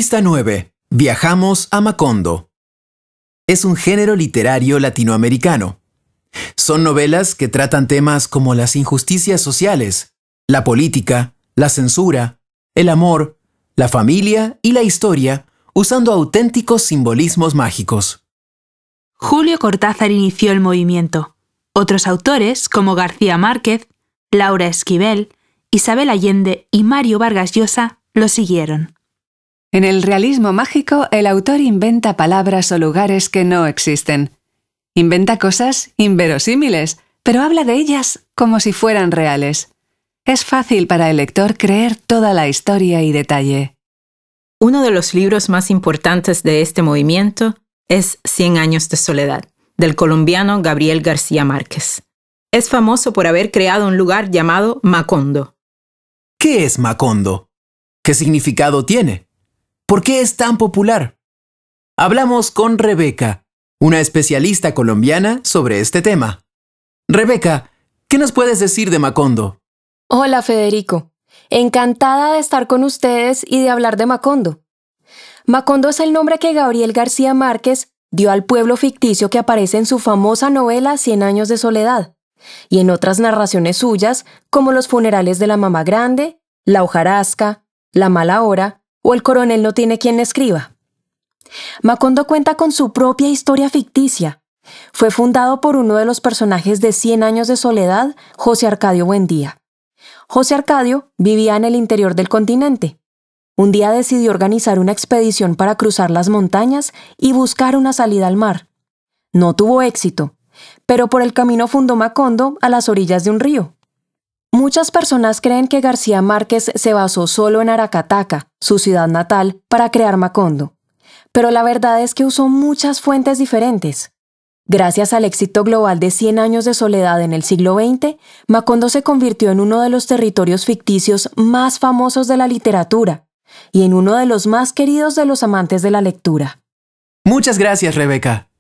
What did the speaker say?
Pista 9. Viajamos a Macondo. Es un género literario latinoamericano. Son novelas que tratan temas como las injusticias sociales, la política, la censura, el amor, la familia y la historia, usando auténticos simbolismos mágicos. Julio Cortázar inició el movimiento. Otros autores, como García Márquez, Laura Esquivel, Isabel Allende y Mario Vargas Llosa, lo siguieron. En el realismo mágico, el autor inventa palabras o lugares que no existen. Inventa cosas inverosímiles, pero habla de ellas como si fueran reales. Es fácil para el lector creer toda la historia y detalle. Uno de los libros más importantes de este movimiento es 100 años de soledad, del colombiano Gabriel García Márquez. Es famoso por haber creado un lugar llamado Macondo. ¿Qué es Macondo? ¿Qué significado tiene? ¿Por qué es tan popular? Hablamos con Rebeca, una especialista colombiana sobre este tema. Rebeca, ¿qué nos puedes decir de Macondo? Hola, Federico. Encantada de estar con ustedes y de hablar de Macondo. Macondo es el nombre que Gabriel García Márquez dio al pueblo ficticio que aparece en su famosa novela 100 años de soledad y en otras narraciones suyas como Los funerales de la mamá grande, La hojarasca, La mala hora o El coronel no tiene quien le escriba. Macondo cuenta con su propia historia ficticia. Fue fundado por uno de los personajes de 100 años de soledad, José Arcadio Buendía. José Arcadio vivía en el interior del continente. Un día decidió organizar una expedición para cruzar las montañas y buscar una salida al mar. No tuvo éxito, pero por el camino fundó Macondo a las orillas de un río. Muchas personas creen que García Márquez se basó solo en Aracataca, su ciudad natal, para crear Macondo. Pero la verdad es que usó muchas fuentes diferentes. Gracias al éxito global de 100 años de soledad en el siglo XX, Macondo se convirtió en uno de los territorios ficticios más famosos de la literatura y en uno de los más queridos de los amantes de la lectura. Muchas gracias, Rebeca.